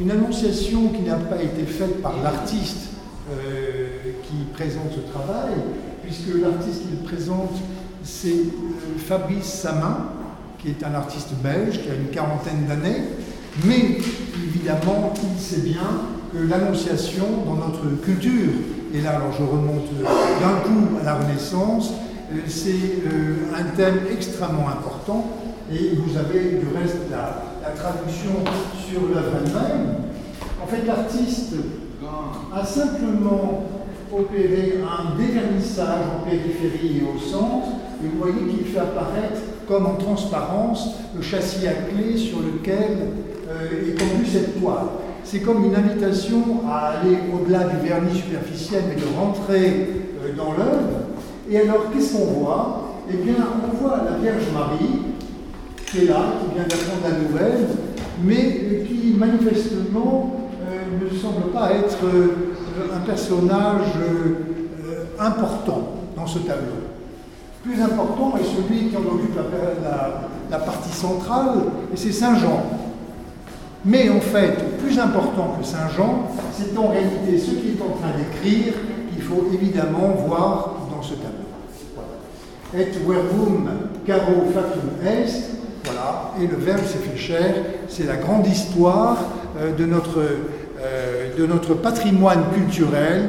Une annonciation qui n'a pas été faite par l'artiste qui présente ce travail, puisque l'artiste qu'il présente, c'est Fabrice Samin, qui est un artiste belge, qui a une quarantaine d'années, mais évidemment, il sait bien que l'annonciation dans notre culture, et là alors je remonte d'un coup à la Renaissance, c'est un thème extrêmement important, et vous avez du reste la traduction sur l'œuvre elle-même. En fait, l'artiste a simplement opéré un dévernissage en périphérie et au centre, et vous voyez qu'il fait apparaître comme en transparence le châssis à clé sur lequel est tendue cette toile. C'est comme une invitation à aller au-delà du vernis superficiel et de rentrer dans l'œuvre. Et alors, qu'est-ce qu'on voit? Eh bien, on voit la Vierge Marie, qui est là, qui vient d'apprendre la nouvelle, mais qui manifestement ne semble pas être un personnage important dans ce tableau. Plus important est celui qui en occupe la partie centrale, et c'est Saint Jean. Mais en fait, plus important que Saint Jean, c'est en réalité ce qu'il est en train d'écrire qu'il faut évidemment voir dans ce tableau. Voilà. Et verbum caro factum est, voilà, et le verbe s'est fait chair, c'est la grande histoire de notre patrimoine culturel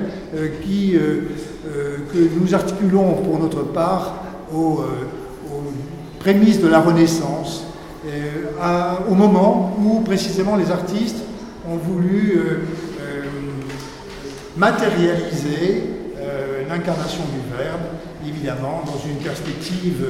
que nous articulons pour notre part aux prémices de la Renaissance, au moment où précisément les artistes ont voulu matérialiser l'incarnation du Verbe, évidemment dans une perspective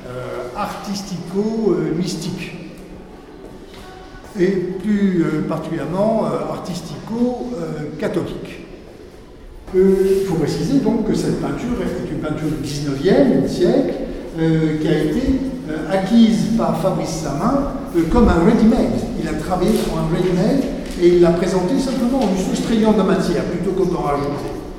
artistico-mystique. Et plus particulièrement artistico-catholique. Il faut préciser donc que cette peinture est une peinture du XIXe siècle qui a été acquise par Fabrice Samin comme un ready-made. Il a travaillé sur un ready-made et il l'a présenté simplement en lui soustrayant de matière plutôt qu'en en rajouter.